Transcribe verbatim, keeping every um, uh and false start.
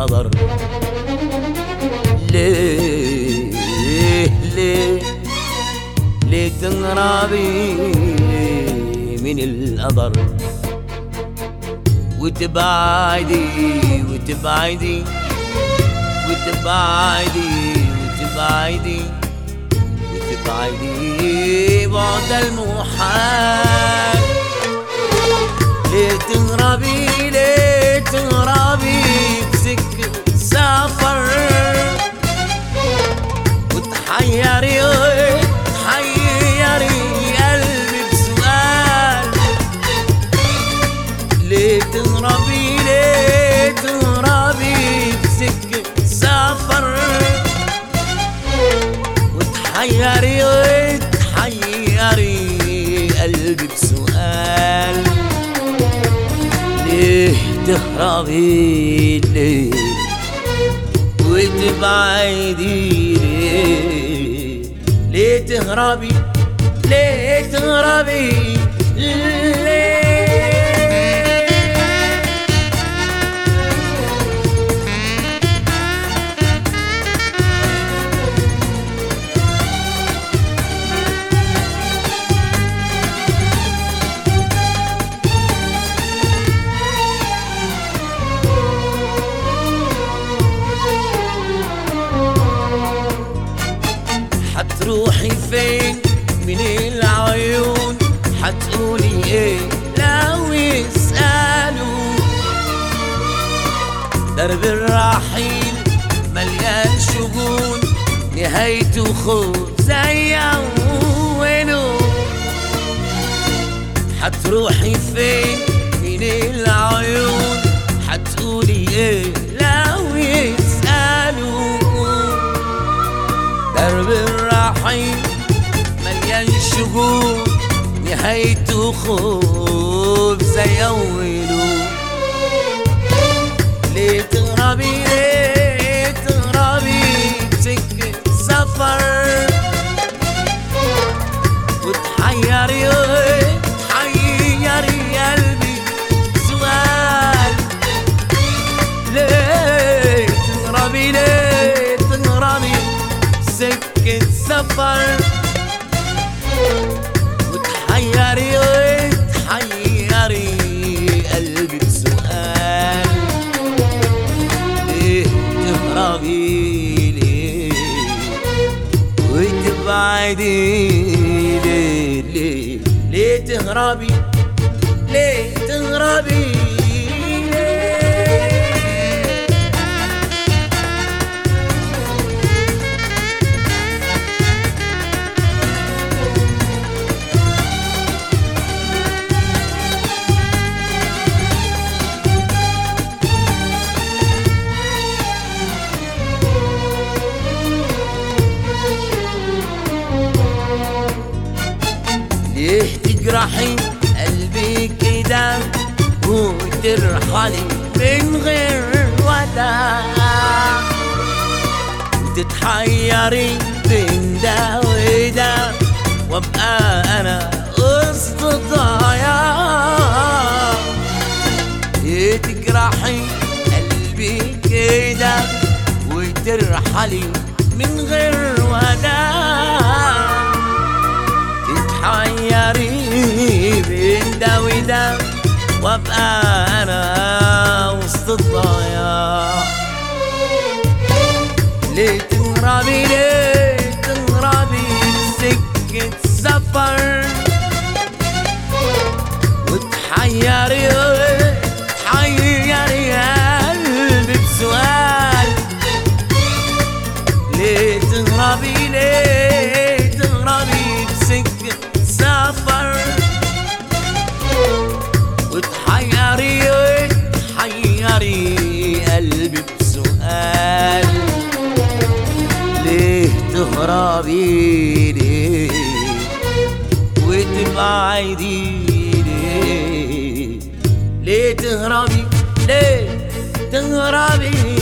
القدر. ليه ليه ليه تنغربي من القدر وتبعدي وتبعدي وتبعدي وتبعدي وتبعدي بعد المحال. ليه تنغربي ليه تنغربي بسكة سفر وتحيري تحيري قلبي بسؤال. ليه تنغربي ليه تنغربي بسكة سفر وتحيري تحيري قلبي بسؤال. ليه تهربي ليه وتبعدي ليه ليه تهربي ليه تهربي ليه. حتروحي فين من العيون حتقولي ايه لو يسألوا. درب الرحيل مليان شجون نهايته خوف زي أوله. حتروحي فين من العيون حتقولي ايه لو يسألوا. درب الرحيل مليان شجون نهايته خوف زي أوله. ليه تهربي ليه تهربي بسكة سفر وتحيري تحيري قلبي سؤال. ليه تهربي ليه تهربي سكة سفر وتحيري تحيري قلبي بسؤال. ليه تهربي ليه وتبعدي ليه ليه ليه تهربي ليه تهربي. ليه تجرحي قلبي كده وترحلي من غير وداع وتتحيري بين ده وده وابقى انا وسط الضياع. ليه تجرحي قلبي كده وترحلي من غير وداع تتحيري بين ده وده وابقى انا وسط الضياع. ليه تهربي ليه تهربي بسكة سفر وتحيري تحيري قلبي بسؤال. ليه تهربي ليه تهربي بسكة سفر وتحيري تحيري قلبي بسؤال. ليه تهربي ليه وتبعدي ليه ليه تهربي ليه تهربي